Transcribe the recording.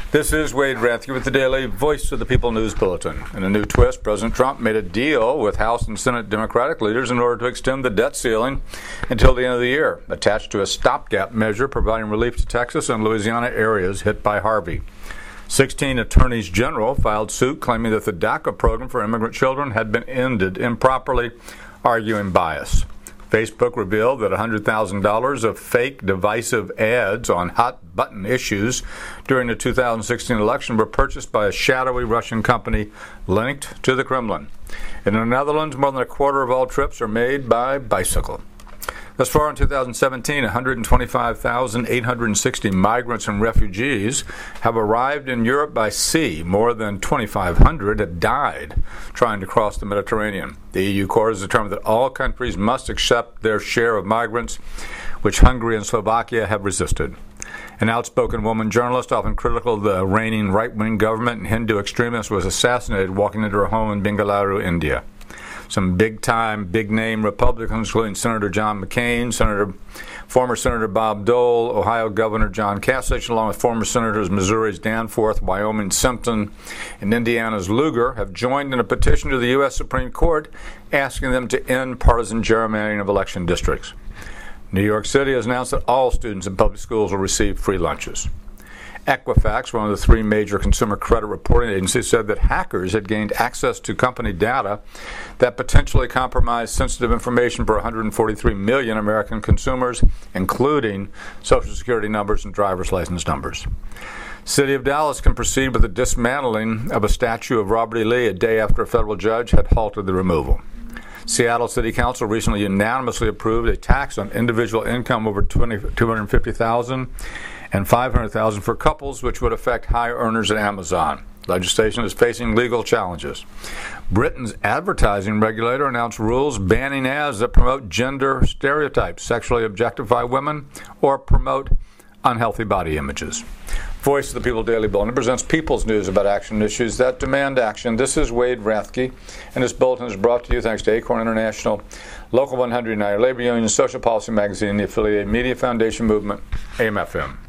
This is Wade Rathke with the Daily Voice of the People News Bulletin. In a new twist, President Trump made a deal with House and Senate Democratic leaders in order to extend the debt ceiling until the end of the year, attached to a stopgap measure providing relief to Texas and Louisiana areas hit by Harvey. 16 attorneys general filed suit claiming that the DACA program for immigrant children had been ended improperly, arguing bias. Facebook revealed that $100,000 of fake divisive ads on hot-button issues during the 2016 election were purchased by a shadowy Russian company linked to the Kremlin. In the Netherlands, more than a quarter of all trips are made by bicycle. Thus far in 2017, 125,860 migrants and refugees have arrived in Europe by sea. More than 2,500 have died trying to cross the Mediterranean. The EU Court has determined that all countries must accept their share of migrants, which Hungary and Slovakia have resisted. An outspoken woman journalist, often critical of the reigning right-wing government and Hindu extremist, was assassinated walking into her home in Bengaluru, India. Some big-time, big-name Republicans, including Senator John McCain, former Senator Bob Dole, Ohio Governor John Kasich, along with former Senators Missouri's Danforth, Wyoming's Simpson, and Indiana's Lugar, have joined in a petition to the U.S. Supreme Court asking them to end partisan gerrymandering of election districts. New York City has announced that all students in public schools will receive free lunches. Equifax, one of the three major consumer credit reporting agencies, said that hackers had gained access to company data that potentially compromised sensitive information for 143 million American consumers, including Social Security numbers and driver's license numbers. City of Dallas can proceed with the dismantling of a statue of Robert E. Lee a day after a federal judge had halted the removal. Seattle City Council recently unanimously approved a tax on individual income over $250,000 and $500,000 for couples, which would affect high earners at Amazon. Legislation is facing legal challenges. Britain's advertising regulator announced rules banning ads that promote gender stereotypes, sexually objectify women, or promote unhealthy body images. Voice of the People Daily Bulletin presents people's news about action issues that demand action. This is Wade Rathke, and this bulletin is brought to you thanks to Acorn International, Local 100 United Labor Union, Social Policy Magazine, the affiliated Media Foundation Movement, AM/FM.